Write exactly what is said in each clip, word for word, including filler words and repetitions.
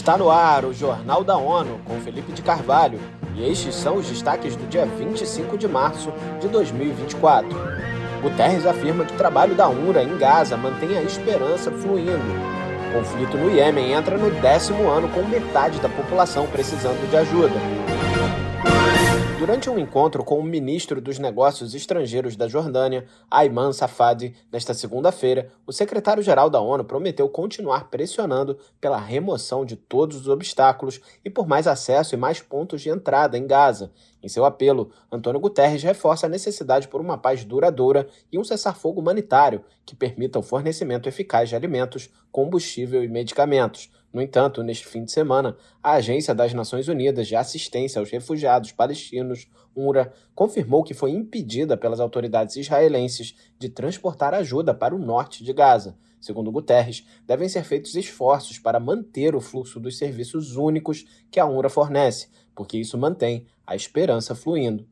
Está no ar o Jornal da ONU, com Felipe de Carvalho, e estes são os destaques do dia vinte e cinco de março de dois mil e vinte e quatro. Guterres afirma que o trabalho da UNRWA em Gaza mantém a esperança fluindo. O conflito no Iêmen entra no décimo ano com metade da população precisando de ajuda. Durante um encontro com o ministro dos Negócios Estrangeiros da Jordânia, Ayman Safadi, nesta segunda-feira, o secretário-geral da ONU prometeu continuar pressionando pela remoção de todos os obstáculos e por mais acesso e mais pontos de entrada em Gaza. Em seu apelo, Antônio Guterres reforça a necessidade por uma paz duradoura e um cessar-fogo humanitário que permita o fornecimento eficaz de alimentos, combustível e medicamentos. No entanto, neste fim de semana, a Agência das Nações Unidas de Assistência aos Refugiados Palestinos, UNRWA, confirmou que foi impedida pelas autoridades israelenses de transportar ajuda para o norte de Gaza. Segundo Guterres, devem ser feitos esforços para manter o fluxo dos serviços únicos que a UNRWA fornece, porque isso mantém a esperança fluindo.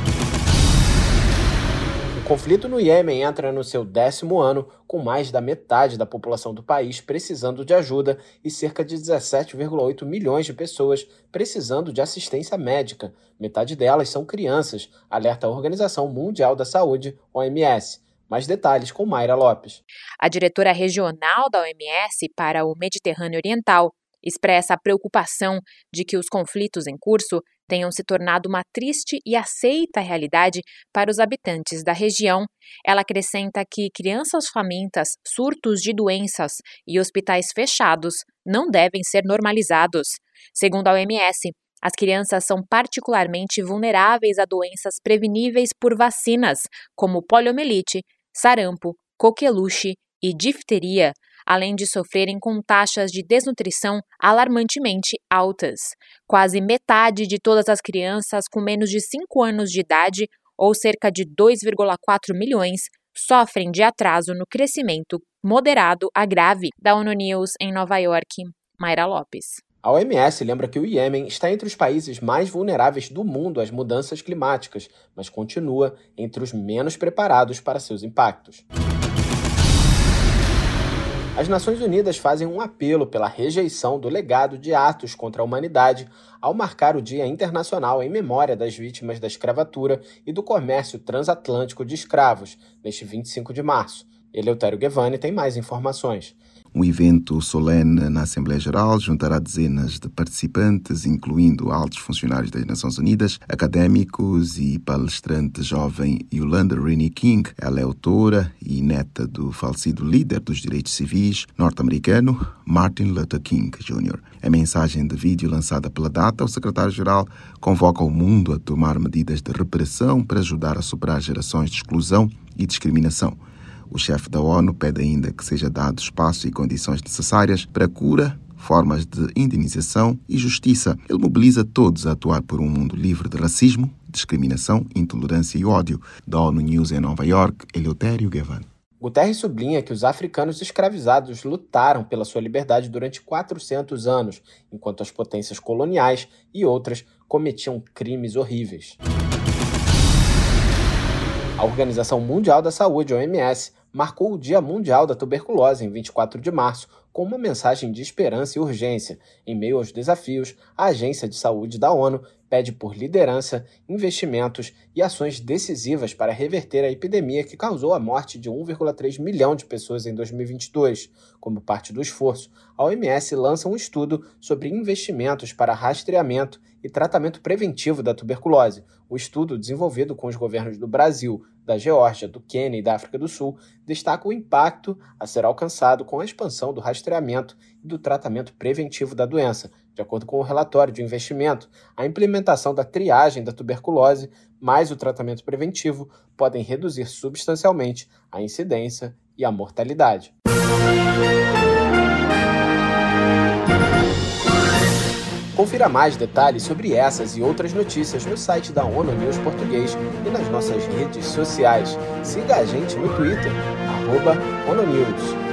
O conflito no Iêmen entra no seu décimo ano, com mais da metade da população do país precisando de ajuda e cerca de dezessete vírgula oito milhões de pessoas precisando de assistência médica. Metade delas são crianças, alerta a Organização Mundial da Saúde, O M S. Mais detalhes com Mayra Lopes. A diretora regional da O M S para o Mediterrâneo Oriental expressa a preocupação de que os conflitos em curso tenham se tornado uma triste e aceita realidade para os habitantes da região. Ela acrescenta que crianças famintas, surtos de doenças e hospitais fechados não devem ser normalizados. Segundo a O M S, as crianças são particularmente vulneráveis a doenças preveníveis por vacinas, como poliomielite, sarampo, coqueluche e difteria, além de sofrerem com taxas de desnutrição alarmantemente altas. Quase metade de todas as crianças com menos de cinco anos de idade, ou cerca de dois vírgula quatro milhões, sofrem de atraso no crescimento moderado a grave. Da ONU News em Nova York, Mayra Lopes. A O M S lembra que o Iêmen está entre os países mais vulneráveis do mundo às mudanças climáticas, mas continua entre os menos preparados para seus impactos. As Nações Unidas fazem um apelo pela rejeição do legado de atos contra a humanidade ao marcar o Dia Internacional em memória das vítimas da escravatura e do comércio transatlântico de escravos, neste vinte e cinco de março. Eleutério Gevani tem mais informações. Um evento solene na Assembleia Geral juntará dezenas de participantes, incluindo altos funcionários das Nações Unidas, académicos e palestrante jovem Yolanda Renee King. Ela é autora e neta do falecido líder dos direitos civis norte-americano, Martin Luther King Júnior Em mensagem de vídeo lançada pela data, o secretário-geral convoca o mundo a tomar medidas de repressão para ajudar a superar gerações de exclusão e discriminação. O chefe da ONU pede ainda que seja dado espaço e condições necessárias para cura, formas de indenização e justiça. Ele mobiliza todos a atuar por um mundo livre de racismo, discriminação, intolerância e ódio. Da ONU News em Nova York, Eleutério Gevani. Guterres sublinha que os africanos escravizados lutaram pela sua liberdade durante quatrocentos anos, enquanto as potências coloniais e outras cometiam crimes horríveis. A Organização Mundial da Saúde, O M S, marcou o Dia Mundial da Tuberculose em vinte e quatro de março com uma mensagem de esperança e urgência. Em meio aos desafios, a Agência de Saúde da ONU pede por liderança, investimentos e ações decisivas para reverter a epidemia que causou a morte de um vírgula três milhão de pessoas em dois mil e vinte e dois. Como parte do esforço, a O M S lança um estudo sobre investimentos para rastreamento e tratamento preventivo da tuberculose. O estudo, desenvolvido com os governos do Brasil, da Geórgia, do Quênia e da África do Sul, destaca o impacto a ser alcançado com a expansão do rastreamento e do tratamento preventivo da doença. De acordo com o relatório de investimento, a implementação da triagem da tuberculose mais o tratamento preventivo podem reduzir substancialmente a incidência e a mortalidade. Confira mais detalhes sobre essas e outras notícias no site da ONU News Português e nas nossas redes sociais. Siga a gente no Twitter, arroba ONU News.